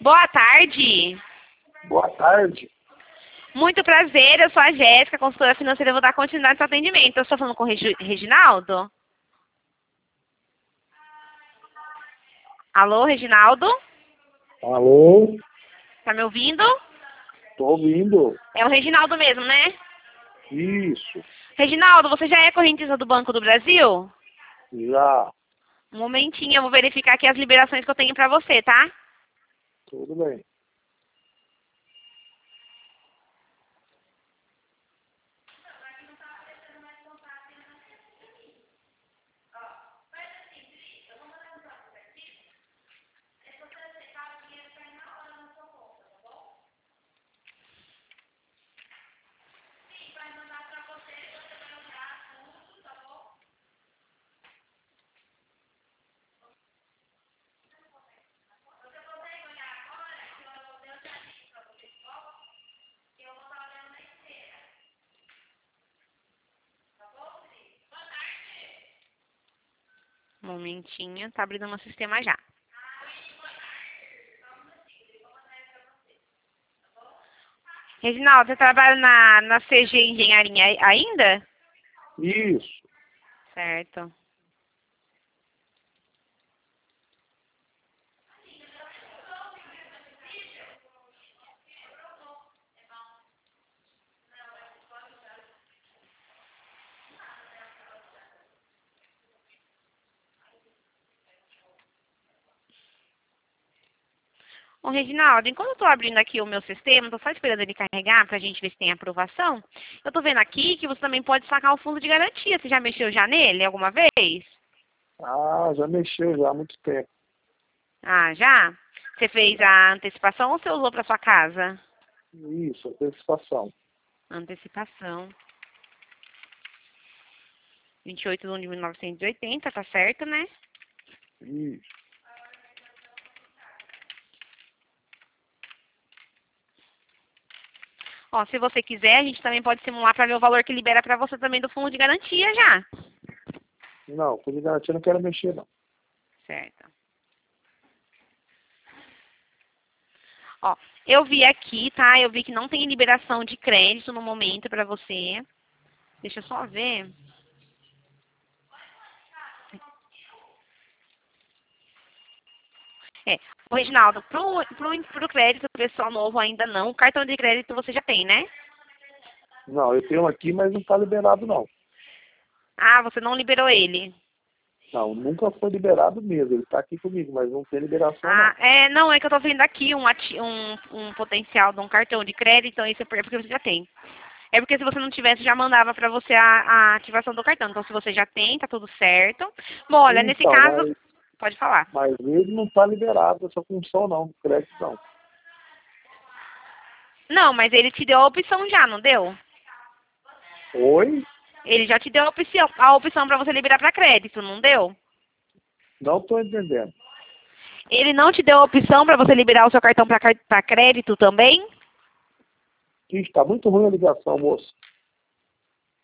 Boa tarde. Boa tarde. Muito prazer, eu sou a Jéssica, consultora financeira, eu vou dar continuidade ao seu atendimento. Eu estou falando com o Reginaldo? Alô, Reginaldo? Alô? Tá me ouvindo? Tô ouvindo. É o Reginaldo mesmo, né? Isso. Reginaldo, você já é correntista do Banco do Brasil? Já. Um momentinho, eu vou verificar aqui as liberações que eu tenho pra você, tá? Tudo bem. Um momentinho, tá abrindo no sistema já. Reginaldo, você trabalha na CG Engenharia ainda? Isso. Certo. Ô, Reginaldo, enquanto eu estou abrindo aqui o meu sistema, estou só esperando ele carregar para a gente ver se tem aprovação. Eu estou vendo aqui que você também pode sacar o fundo de garantia. Você já mexeu já nele alguma vez? Ah, já mexeu já há muito tempo. Ah, já? Você fez a antecipação ou você usou para sua casa? Isso, antecipação. Antecipação. 28 de 1 de 1980, tá certo, né? Isso. Ó, se você quiser, a gente também pode simular para ver o valor que libera para você também do fundo de garantia já. Não, com garantia eu não quero mexer, não. Certo. Ó, eu vi aqui, tá? Eu vi que não tem liberação de crédito no momento para você. Deixa eu só ver. É, o Reginaldo, pro crédito pessoal novo ainda não. O cartão de crédito você já tem, né? Não, eu tenho aqui, mas não está liberado, não. Ah, você não liberou ele. Não, nunca foi liberado mesmo. Ele está aqui comigo, mas não tem liberação, Ah, não. não, é que eu tô vendo aqui um potencial de um cartão de crédito, então isso é porque você já tem. É porque se você não tivesse, já mandava pra você a ativação do cartão. Então, se você já tem, tá tudo certo. Bom, olha, nesse Então, caso, pode falar. mas ele não está liberado essa função, não. Crédito, não. Não, mas ele te deu a opção já, não deu? Oi? Ele já te deu a opção para você liberar para crédito, não deu? Não estou entendendo. Ele não te deu a opção para você liberar o seu cartão para crédito também? Está muito ruim a ligação, moço.